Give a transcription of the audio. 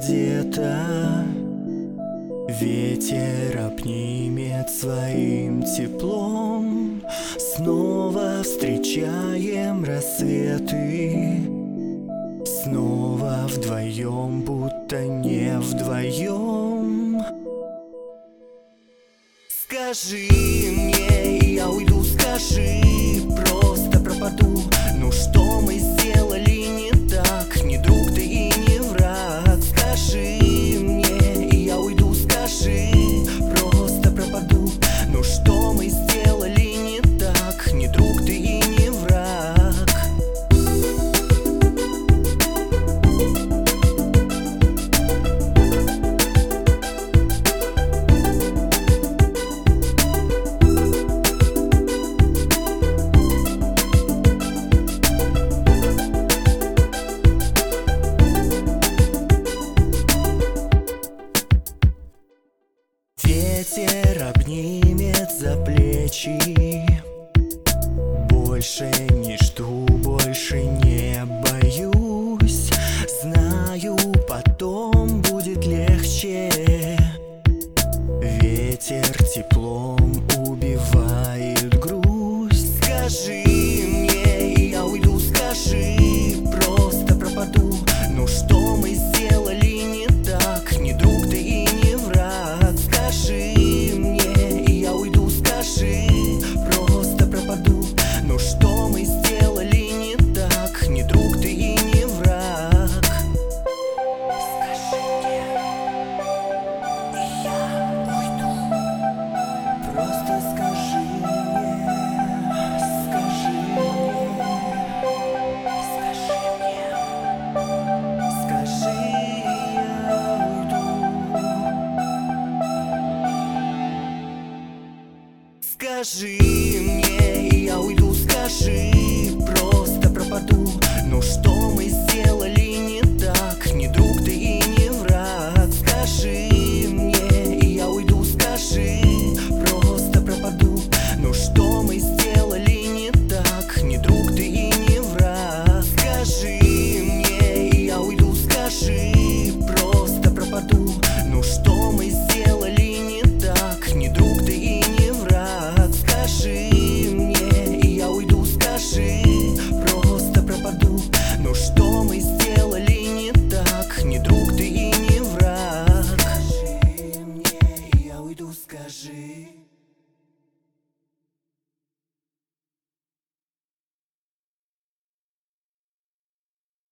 где-то. Ветер обнимет своим теплом. Снова встречаем рассветы. Снова вдвоем, будто не вдвоем. Скажи мне, и я уйду, скажи, просто пропаду. Ну что мы сделали не так? Не друг ты и не враг. Скажи мне, и я уйду, скажи, просто пропаду. Ну что мы сделали не так? Не друг ты и не враг. Ветер обнимет за плечи. Больше не жду, больше не боюсь. Знаю, потом будет легче. Ветер теплом убивает грусть. Скажи мне, и я уйду, скажи, просто пропаду. Ну что мы сделали не так? Не друг ты и не враг. Скажи мне, и я уйду, скажи, просто пропаду. Ну что мы сделали не так? Не друг ты и не враг. Скажи мне, и я уйду. Просто скажи мне, скажи мне, скажи мне, скажи, я уйду. Скажи мне, и я уйду, скажи, просто пропаду. Ну что мы сделали не так? Не друг ты и не враг. Скажи мне, и я уйду, скажи, просто пропаду. Ну что мы сделали не так? Не друг ты и не враг. Скажи мне, и я уйду, скажи, просто пропаду. Ну что мы сделали не так? Не друг ты и не враг. Скажи мне, и я уйду, скажи, просто пропаду. Ну что мы сделали не так? Не друг ты и не враг. Скажи мне, и я уйду, скажи.